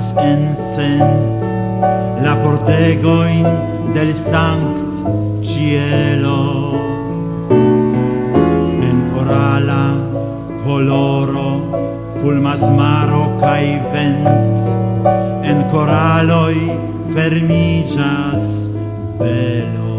encent la portegoin del Sanct Cielo. En corala coloro fulmas maro cae vent, en coraloi fermigas velo.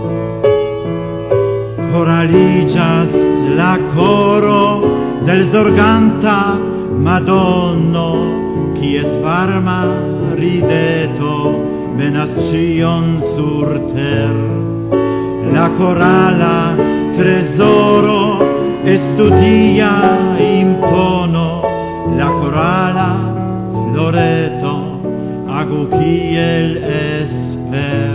Coraligas la coro del zorganta Madonno, quies varma rideto venas cion sur ter. La corala tresoro estudia impono, la corala floreto agu kiel esper.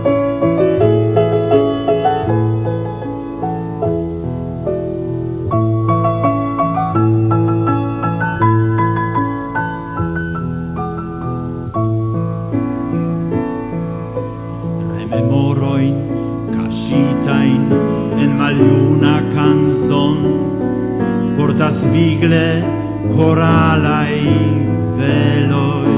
Memoroin cascitain en maliuna canzon portas vigle coralai veloi.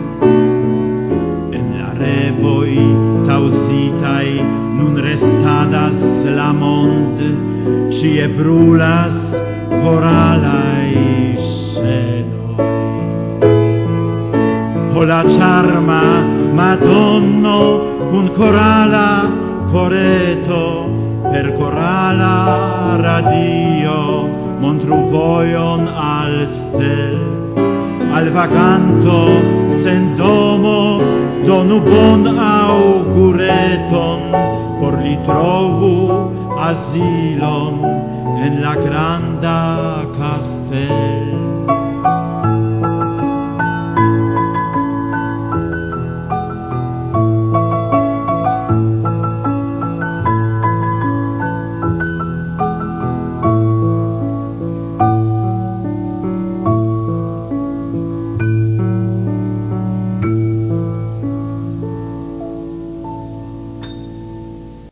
En la revoi tausitai nun restadas la mond, cie brulas coralai scenoi. O la charma Madonno cun corala coreto, per corala radio montru voion al stel. Al vaganto sen domo donu bon augureton, por li trovu asilon en la granda castel.